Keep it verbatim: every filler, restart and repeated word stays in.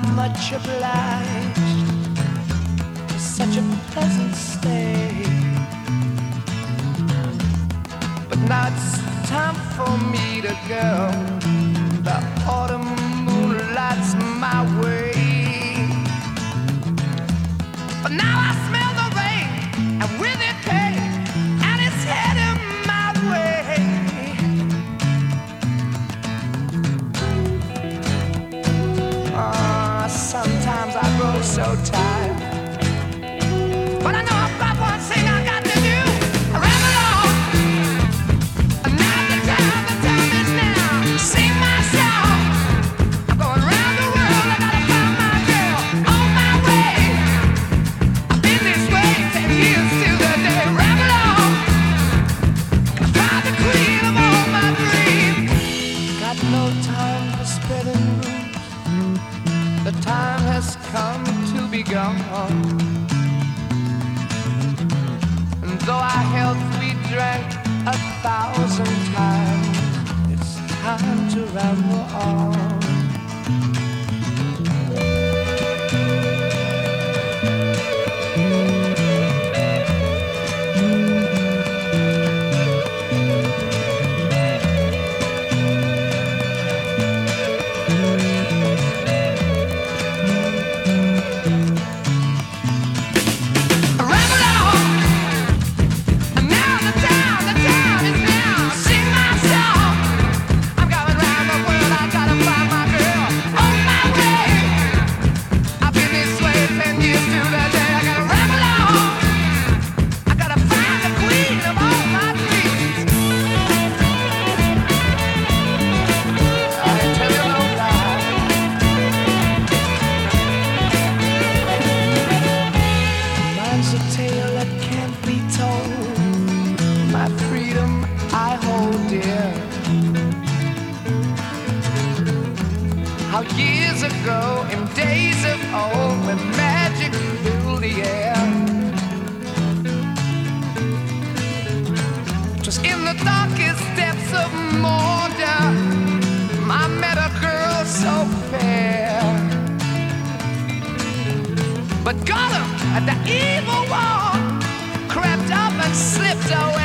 much obliged for such a pleasant stay. But now it's time for me to go. The autumn moonlight's my way. But now I smell the rain, and with it pain, and it's heading my way. Uh, sometimes I grow so tired, but I know I've got one thing I got to do. I ramble on. Now the time, the time is now. Sing my song. I'm going round the world. I gotta find my girl on my way. I've been this way ten years till the day. Ramble on. I find the queen of all my dreams. Got no time for spreading rumors. The time has come to be gone. And though our health we drank a thousand times, it's time to ramble on. How years ago, in days of old, when magic filled the air, just in the darkest depths of Mordor, I met a girl so fair. But Gollum, the evil one, crept up and slipped away.